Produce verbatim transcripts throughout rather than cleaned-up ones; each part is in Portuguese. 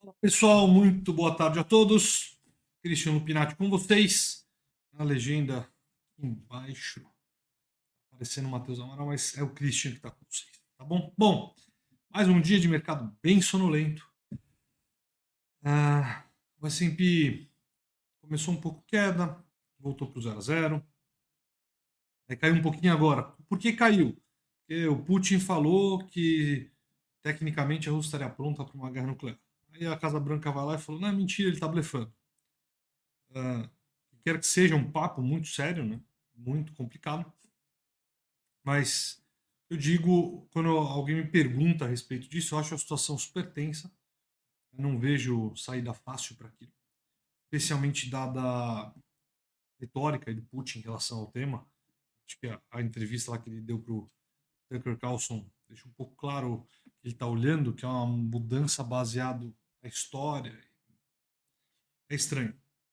Pessoal, muito boa tarde a todos. Cristiano Pinati com vocês. Na legenda aqui embaixo, aparecendo o Matheus Amaral, mas é o Christian que está com vocês, tá bom? Bom, mais um dia de mercado bem sonolento. Ah, o S and P começou um pouco queda, voltou para o zero a zero. Aí caiu um pouquinho agora. Por que caiu? Porque o Putin falou que tecnicamente a Rússia estaria pronta para uma guerra nuclear. Aí a Casa Branca vai lá e falou: não, é mentira, ele está blefando. Uh, quer que seja um papo muito sério, né? Muito complicado. Mas eu digo, quando alguém me pergunta a respeito disso, eu acho a situação super tensa. Eu não vejo saída fácil para aquilo. Especialmente dada a retórica do Putin em relação ao tema. Acho que a, a entrevista lá que ele deu para o Tucker Carlson deixa um pouco claro que ele está olhando, que é uma mudança baseada na história. É estranho.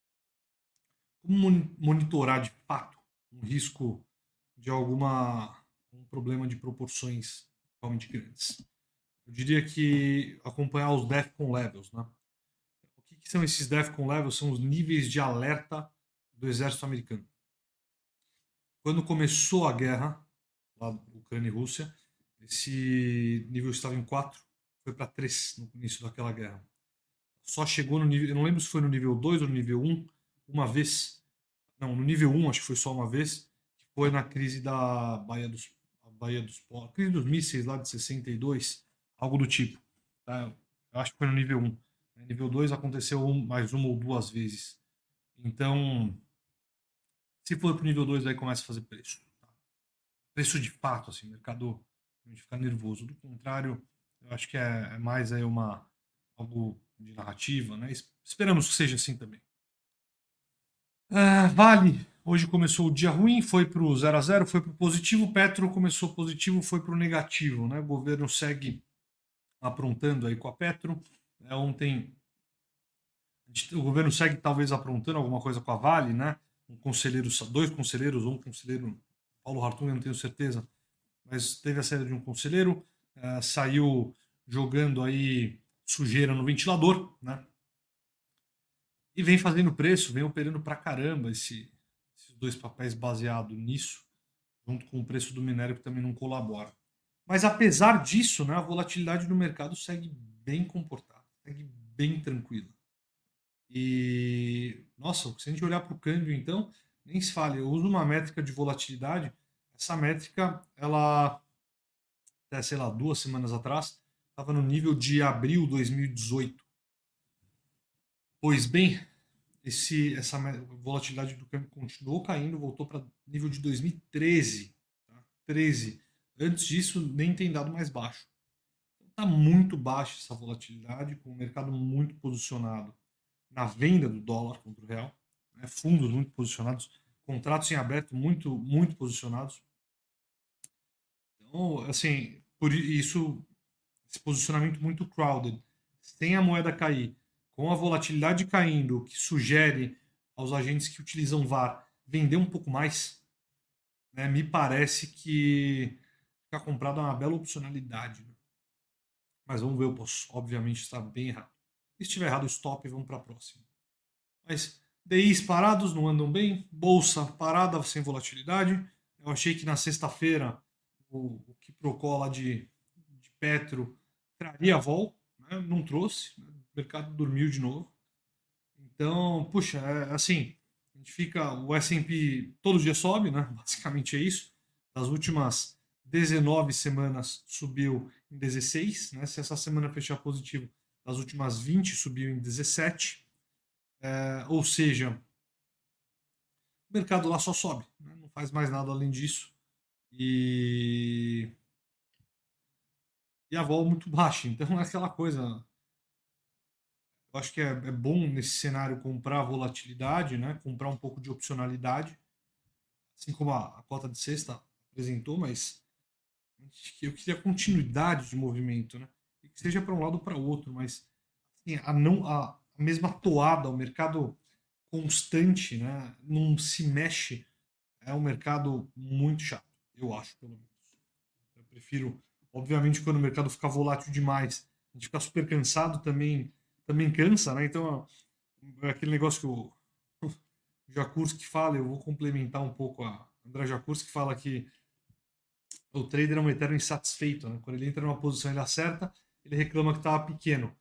Como monitorar de fato um risco de alguma um problema de proporções realmente grandes? Eu diria que acompanhar os DEFCON levels, né? O que, que são esses DEFCON levels? São os níveis de alerta do exército americano. Quando começou a guerra, lá Ucrânia e Rússia, esse nível estava em quatro, foi para três no início daquela guerra. Só chegou no nível, eu não lembro se foi no nível dois ou no nível um, uma vez. Não, no nível um acho que foi só uma vez, que foi na crise da Baía dos, a Baía dos a crise dos mísseis lá de sessenta e dois, algo do tipo. Tá? Eu acho que foi no nível um. No nível dois aconteceu um, mais uma ou duas vezes. Então, se for pro nível dois aí começa a fazer preço. Tá? Preço de fato, assim, o mercado a gente fica nervoso. Do contrário, eu acho que é, é mais aí uma algo de narrativa, né? Esperamos que seja assim também. Ah, Vale, hoje começou o dia ruim, foi para o zero a zero, foi para o positivo. Petro começou positivo, foi para o negativo. Né? O governo segue aprontando aí com a Petro. É, ontem, o governo segue talvez aprontando alguma coisa com a Vale, né? Um conselheiro, dois conselheiros, um conselheiro, Paulo Hartung, eu não tenho certeza, mas teve a saída de um conselheiro, uh, saiu jogando aí sujeira no ventilador, né? E vem fazendo preço, vem operando pra caramba esse, esses dois papéis baseado nisso, junto com o preço do minério que também não colabora. Mas apesar disso, né, a volatilidade do mercado segue bem comportada, segue bem tranquila. E, nossa, se a gente olhar para o câmbio, então, nem se fale, eu uso uma métrica de volatilidade. Essa métrica, ela, até, sei lá, duas semanas atrás, estava no nível de abril de dois mil e dezoito. Pois bem, esse, essa volatilidade do câmbio continuou caindo, voltou para nível de dois mil e treze. Tá? treze. Antes disso, nem tem dado mais baixo. Está muito baixa essa volatilidade, com o mercado muito posicionado na venda do dólar contra o real, né? Fundos muito posicionados, contratos em aberto muito, muito posicionados. Então, assim, por isso, esse posicionamento muito crowded, sem a moeda cair, com a volatilidade caindo, o que sugere aos agentes que utilizam V A R vender um pouco mais, né, me parece que ficar comprado é uma bela opcionalidade. Né? Mas vamos ver, eu posso, obviamente, estar bem errado. Se estiver errado, stop e vamos para a próxima. Mas D Is parados não andam bem, bolsa parada sem volatilidade. Eu achei que na sexta-feira o, o que procola de, de Petro traria a vol, né? Não trouxe, né? O mercado dormiu de novo. Então, puxa, é, assim, a gente fica, o S and P todo dia sobe, né? Basicamente é isso. Das últimas dezenove semanas subiu em dezesseis, né? Se essa semana fechar positivo, das últimas vinte subiu em dezessete. É, ou seja, o mercado lá só sobe, né? Não faz mais nada além disso. E, e a vol muito baixa. Então é aquela coisa. Eu acho que é, é bom nesse cenário comprar volatilidade, né? Comprar um pouco de opcionalidade, assim como a, a cota de sexta apresentou, mas eu queria continuidade de movimento, né? E que seja para um lado ou para o outro, mas assim, a, não, a, a mesma toada, o mercado constante, né? Não se mexe. É um mercado muito chato, eu acho, pelo menos. Eu prefiro, obviamente, quando o mercado fica volátil demais, a gente fica super cansado também, também cansa, né? Então, é aquele negócio que o Jakurski fala, eu vou complementar um pouco a André Jakurski, que fala que o trader é um eterno insatisfeito, né? Quando ele entra numa posição ele acerta, ele reclama que estava pequeno.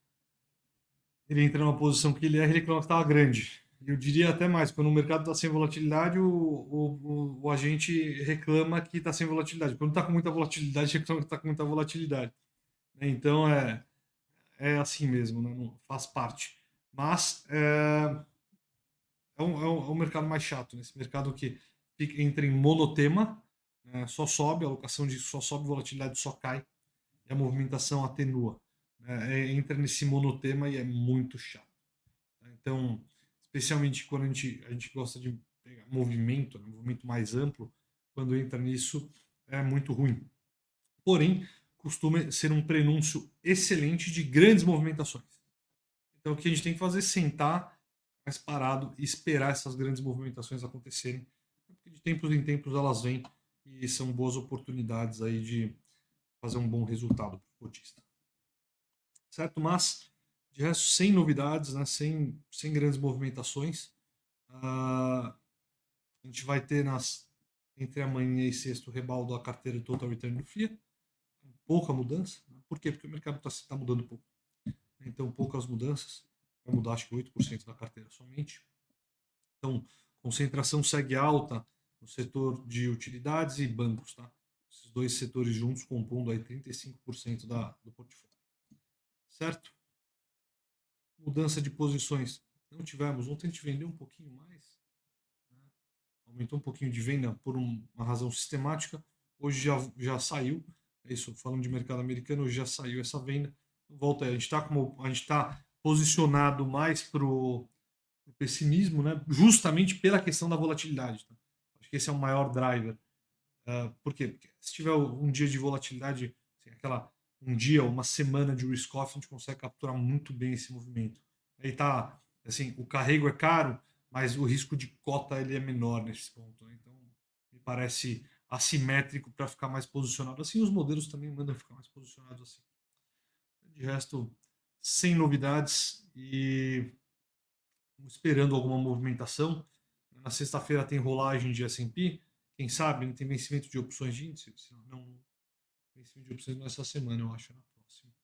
Ele entra numa posição que ele erra, ele reclama que estava grande. Eu diria até mais, quando o mercado está sem volatilidade, o, o, o, o agente reclama que está sem volatilidade. Quando está com muita volatilidade, reclama que está com muita volatilidade. Então é, é assim mesmo, né? Não, faz parte. Mas é, é, um, é, um, é um mercado mais chato, nesse mercado que fica, entra em monotema, né? Só sobe, a alocação de só sobe, volatilidade só cai, e a movimentação atenua. Né? É, entra nesse monotema e é muito chato. Então, especialmente quando a gente, a gente gosta de pegar movimento, né, movimento mais amplo, quando entra nisso é muito ruim. Porém, costuma ser um prenúncio excelente de grandes movimentações. Então, o que a gente tem que fazer é sentar mais parado e esperar essas grandes movimentações acontecerem. Porque de tempos em tempos elas vêm e são boas oportunidades aí de fazer um bom resultado para o cotista. Certo? Mas, de resto, sem novidades, né? sem, sem grandes movimentações. Uh, a gente vai ter nas, entre amanhã e sexta o rebaldo da carteira Total Return do F I A. Pouca mudança. Né? Por quê? Porque o mercado está tá mudando pouco. Então, poucas mudanças. Vai mudar, acho que oito por cento da carteira somente. Então, concentração segue alta no setor de utilidades e bancos. Tá? Esses dois setores juntos compondo aí trinta e cinco por cento da, do portfólio. Certo? Mudança de posições. Não tivemos. Ontem a gente vendeu um pouquinho mais. Né? Aumentou um pouquinho de venda por um, uma razão sistemática. Hoje já, já saiu. É isso, falando de mercado americano, hoje já saiu essa venda. Volta aí, a gente está como a gente está posicionado mais para o pessimismo, né? Justamente pela questão da volatilidade. Tá? Acho que esse é o maior driver. Uh, por quê? Porque se tiver um dia de volatilidade, assim, aquela um dia, uma semana de risk-off, a gente consegue capturar muito bem esse movimento. Aí tá, assim, o carrego é caro, mas o risco de cota ele é menor nesse ponto. Né? Então, me parece assimétrico para ficar mais posicionado assim. Os modelos também mandam ficar mais posicionados assim. De resto, sem novidades e esperando alguma movimentação. Na sexta-feira tem rolagem de S and P. Quem sabe tem vencimento de opções de índice. Se não, vencimento de opções nessa semana, eu acho, na próxima.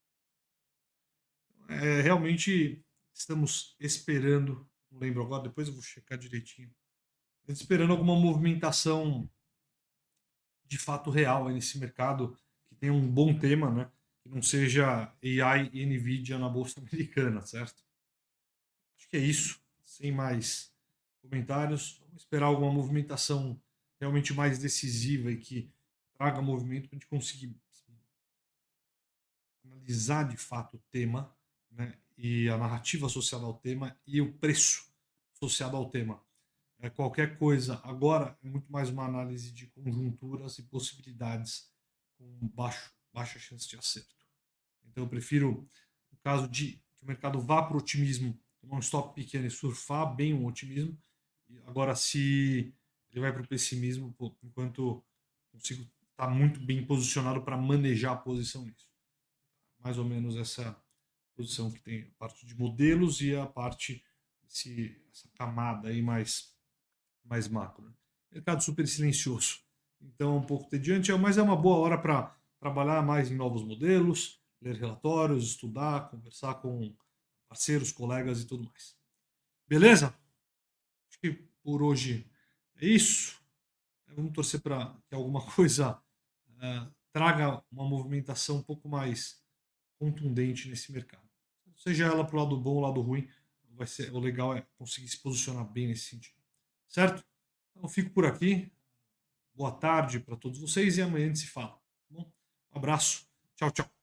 É, realmente estamos esperando, não lembro agora, depois eu vou checar direitinho. Esperando alguma movimentação de fato real nesse mercado, que tem um bom tema, né? Que não seja A I e Nvidia na Bolsa Americana, certo? Acho que é isso. Sem mais comentários. Vamos esperar alguma movimentação realmente mais decisiva e que traga movimento para a gente conseguir analisar de fato o tema, né? E a narrativa associada ao tema e o preço associado ao tema. É, qualquer coisa agora é muito mais uma análise de conjunturas e possibilidades com baixo, baixa chance de acerto. Então eu prefiro, no caso de que o mercado vá para o otimismo, tomar um stop pequeno e surfar bem o otimismo. Agora, se ele vai para o pessimismo, pô, enquanto consigo estar muito bem posicionado para manejar a posição nisso. Mais ou menos essa posição que tem a parte de modelos e a parte, esse, essa camada aí mais, mais macro. Né? Mercado super silencioso. Então, um pouco tediante, mas é uma boa hora para trabalhar mais em novos modelos, ler relatórios, estudar, conversar com parceiros, colegas e tudo mais. Beleza? Acho que por hoje é isso. Vamos torcer para que alguma coisa uh, traga uma movimentação um pouco mais contundente nesse mercado. Seja ela para o lado bom ou lado ruim, vai ser, o legal é conseguir se posicionar bem nesse sentido. Certo? Então, fico por aqui. Boa tarde para todos vocês e amanhã a gente se fala. Tá bom? Um abraço. Tchau, tchau.